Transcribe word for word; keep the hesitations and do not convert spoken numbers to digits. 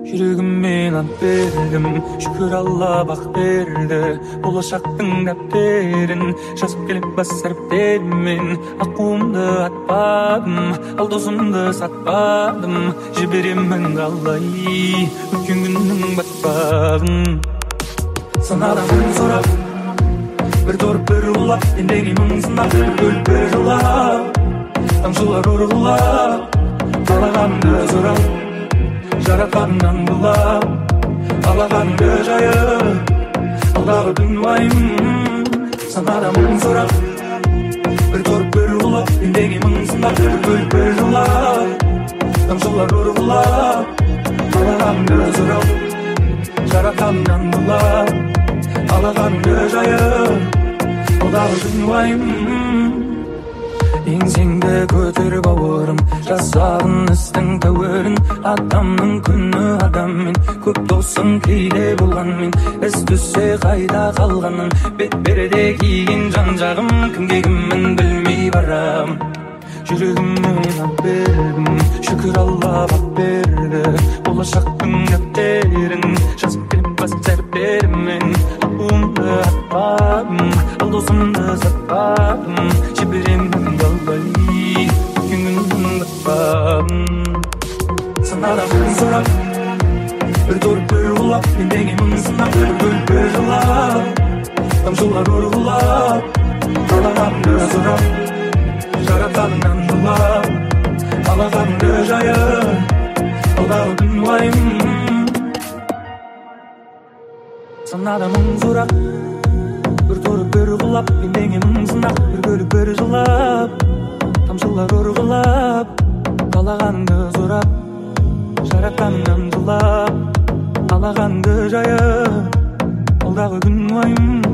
Жүрегіммен ант бердім, шүкір Алла бақ берді. Болашақтың дәптерін жазып келіп бас әріптермен. Аққуымды атпадым, ал досымды сатпадым. Жіберемін қалай өткен күннің батпағын. Санадамын сорап, бір торып бір ұлап, ендегі мың сынақ, бір көліп бір жылап, тамшылар ұрғылап, қалағанды сорап, жаратқаннан бұлап, қалағанды жайып, алдағы күн уайым. Санадамын сорап, бір торып бір ұлап, ендегі мың сынақ, бір көліп бір жылап, тамшылар ұрғылап, қалағанды сорап, жаратқаннан бұлап, қалағанды жайып, алдағы күн уайым. Еңсеңді көтеріп ауырым, жасағын істің тәуірін. Адамның күні адаммен, көп досың кейде болғанмен. Іс түссе қайда қалғанын, бет берде киген жан жағым. Кімге кіммін білмей барам, жүрегіммен ат бердім, шүкір Алла бақ берді. Болашақтың дәптерін жазып келіп бас әріптермен. Аққуымды атпадым, ал досымды сатпадым. Жіберемін қалай өткен күннің батпағын. Санадамын сорап, бір торып бір ұлап, ендегі мың сынақ, бір көліп бір жылап, тамшылар ұрғылап, қалағанды сорап, жаратқаннан жылап, қалағанды жайып, алдағы күн уайым. Санадамын сорап, бір торып бір ұлап, ендегі мың сынақ, бір көліп бір жылап, тамшылар ұрғылап, қалағанды сорап, жаратқаннан жылап, қалағанды жайып, алдағы күн уайым.